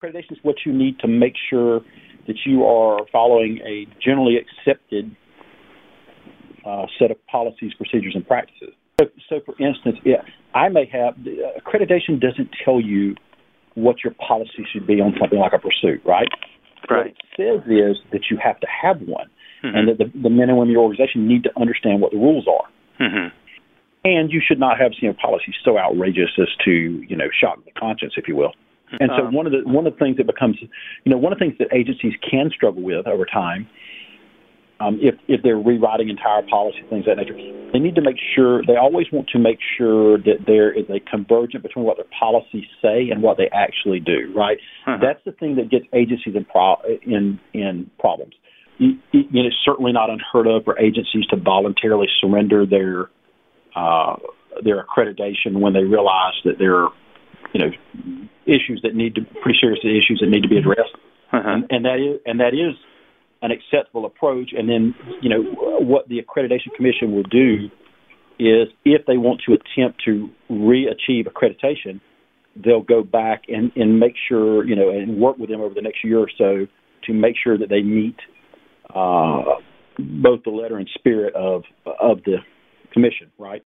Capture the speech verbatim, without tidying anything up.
accreditation is what you need to make sure that you are following a generally accepted uh, set of policies, procedures, and practices. So, so for instance, yeah, I may have uh, accreditation doesn't tell you what your policy should be on something like a pursuit, right? Right. What it says is that you have to have one, mm-hmm. and that the, the men and women in your organization need to understand what the rules are. Mm-hmm. And you should not have, you know, policies so outrageous as to, you know, shock the conscience, if you will. And so um, one of the one of the things that becomes, you know, one of the things that agencies can struggle with over time, um, if if they're rewriting entire policy, things of that nature, they need to make sure, they always want to make sure that there is a convergence between what their policies say and what they actually do, right? uh-huh. That's the thing that gets agencies in pro, in, in problems. You, you know, it's certainly not unheard of for agencies to voluntarily surrender their uh, their accreditation when they realize that there are, you know, issues that need to, pretty serious issues that need to be addressed. Uh-huh. And, and that is, and that is an acceptable approach. And then, you know, what the Accreditation Commission will do is, if they want to attempt to re-achieve accreditation, they'll go back and, and make sure, you know, and work with them over the next year or so to make sure that they meet uh, both the letter and spirit of of the commission, right?